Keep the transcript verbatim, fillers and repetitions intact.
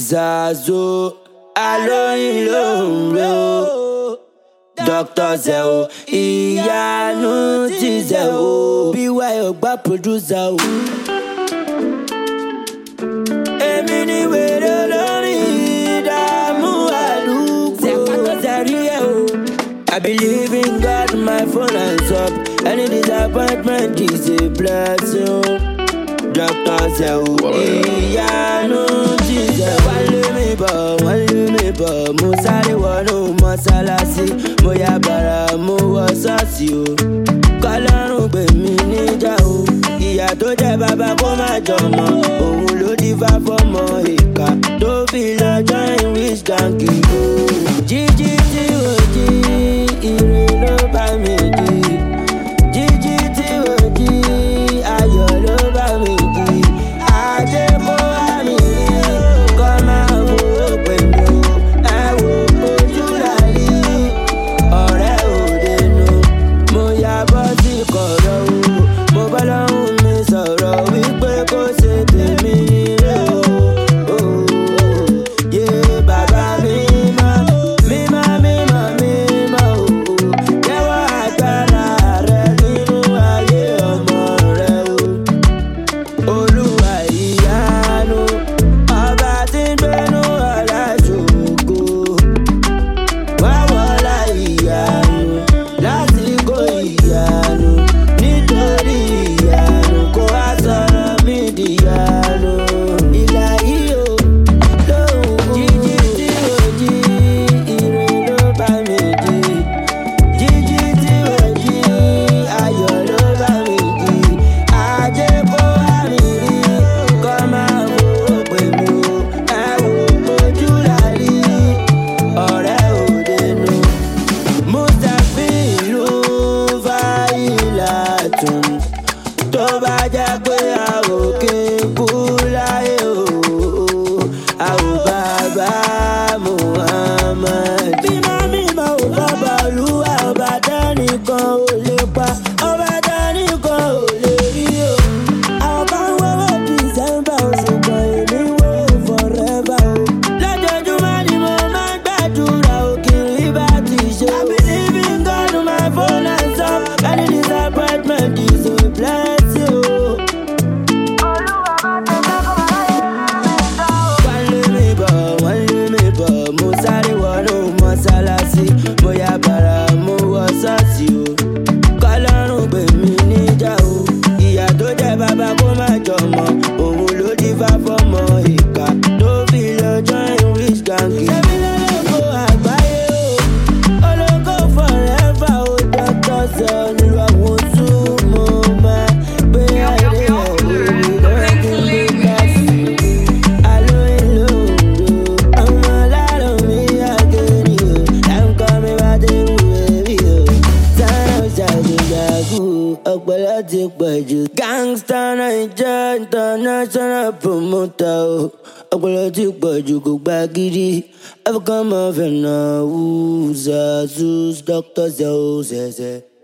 Zazo, alóyin ló ń ro. Doctor Zeo, ìyanu ti Zeo. B Y ọgbà producer o. Èmi ni wèrè lórí ìdààmú àdúgbò. Zẹ̀rí ẹ̀ o. I believe in God, my phone hands up. Any disappointment is a blessing. Doctor Zeo, ìyanu ti Zeo. Wọ́n lé mi bọ̀, wọ́n lé mi bọ̀. Mo sáré wọnú mọ́sálásí. Mo ya bàrà, mo wọ ṣọ́ọ̀ṣì o. Kọ́lọ́run gbè mí níjà o. Ìyá tó jẹ́ bàbá kó má jọmọ. Òun ló dífá fọ́mọ ìka. Tó fi lọ join rich gangi o. Jíjí tí o jí, ire ló bá mi jí. Jíjí tí o jí, ayọ̀ ló bá mi jí. Ajé kó wá mi rí, kọ́ máa fowó pẹ̀lú. Ẹ wo ojú làrí, ọ̀rẹ́ òde nu. Mo ya bọ́ sí kọ̀rọ̀ o. Mo bá lọ́hùn mi sọ̀rọ̀ wípé kó ṣe tèmi nílé o. Yé bàbá mi mọ́, mímọ́ mímọ́ mímọ́ o. Jẹ́wọ́ agbára rẹ nínú ayé ọmọ rẹ o. Olúwa ìyanu, ọba tí ń gbénú ọlá ṣògo. Wá wọlá ìyanu, lásìkò ìyanu. Nítorí ìyanu, kó wá sọ̀rọ̀ mí dìyanu. Ìlà yìí o, lóhùn jíjí tí o jí, ire ló bá mi jí. Jíjí tí o jí, ayọ̀ ló bá mi jí. Ajé kó wá mi rí, kọ́ máa fowó pẹ̀lú. Ẹ wo ojú làrí, ọ̀rẹ́ òde nu. Mustapha ìlú fáìlà tún. Tó bá jẹ́ pé a ò kí n kú láyé o, a ò bàbá Muhammad. Mímọ́ mímọ́ ò bàbá Olúwa, ọba tẹ́nìkan ò lè pa, ọba tẹ́nìkan ò lè rí o. Àwọn kan wọ́wọ́ December o, ṣùgbọ́n èmi wò forever o. Lójoojúmọ́ ni mo máa ń gbàdúrà o, kí n rí bá ti ṣe o. I believe in God, my phone hands up. Any disappointment is a blessing o. Wọ́n lé mi bọ̀, wọ́n lé mi bọ̀. Mo sáré wọnú mọ́sálásí. Mo ya bàrà, mo wọ ṣọ́ọ̀ṣì o. Kọ́lọ́run gbè mí níjà o. Ìyá tó jẹ́ bàbá kó má jọmọ. Òun ló dífá fọ́mọ ìka. Tó fi lọ join rich gangi. Ṣẹ́mi lọ́lọ́kọ̀ àgbáyé o. Ológo forever o. Doctor Zeo ni àwọn tún mo máa gbé ayé rẹ̀ lórí lọ́dún nígbà sí. Alóyin ló ń ro. Ọmọ alárùn mi àgẹ̀rì o. Láǹkọ́ mi bá dé wúwèrí o. Sára ṣàgbéyàgò, ọpọlọ ti pọ̀ jù. Gangsta Naija international promoter o. Ọpọlọ ti pọ̀ jù, kò gba gidi. African mafia náà wú. Zazu, Doctor Zeo, zẹ̀zẹ̀.